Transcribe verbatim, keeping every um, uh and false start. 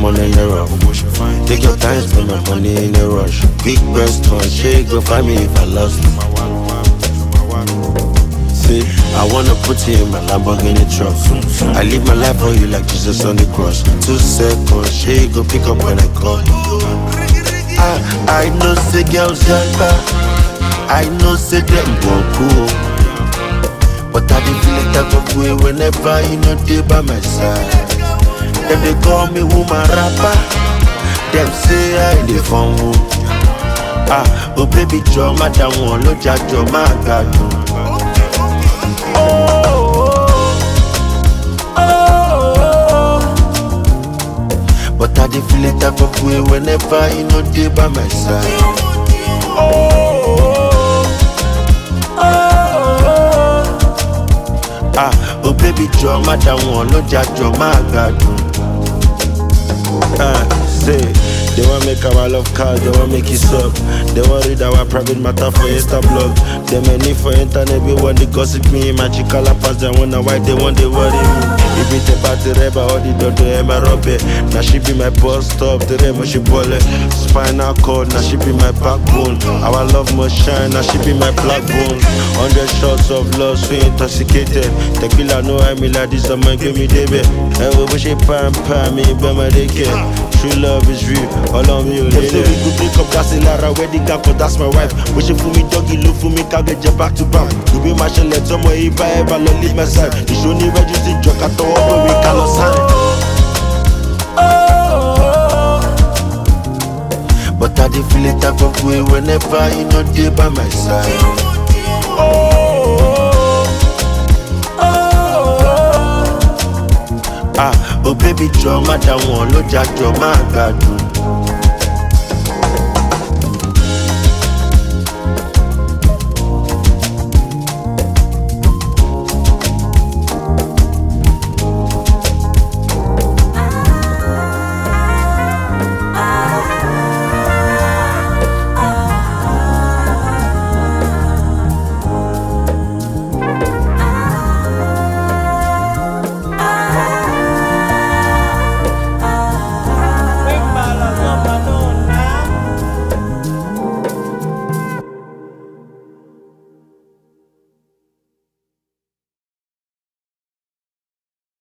on in the rough. Take your time, spend my money in a rush. Big breast one, shake, go find me if I lost. See, I wanna put you in my Lamborghini truck. I live my life for you like Jesus on the cross. Two seconds, shake, go pick up when I call. I, I know say girls yanga, I know say them won't cool. But I dey feel it type of way whenever you know they by my side. Them they call me woman rapper. Them say I dey fun woo. Ah, oh baby draw my down one, no judge your my God. But I dey feel it type of way whenever you know they by my side. Ah, oh baby draw my down one, no judge your my God. Ah, say they want make our love call, they want make it up. They want read our private matter for Insta blog. They may need for internet, we want to gossip me. My chica la pass, they wonder why they want to worry me. If it's about the rebel, all the door to Emma Robert. Now she be my boss stop, the remo she bullet. Spinal cord, now she be my backbone. Our love must shine, now she be my black bone. Hundred shots of love, so intoxicated. Tequila, no, I'm like this, I'm give me baby. And we wish it pam pam me, but my daycare. True love is real, all on me, you say we could pick up gas in Lara, wedding gap, but that's my wife. Wishing for me, doggy, look for me, can't get you back to back. You be my shell, let somewhere if I ever not leave my side. You show me where you see joke at all, but we cannot sign. But I dey feel it type of way whenever you know they by my side. Ah, oh baby, draw my down one, no judge your my God.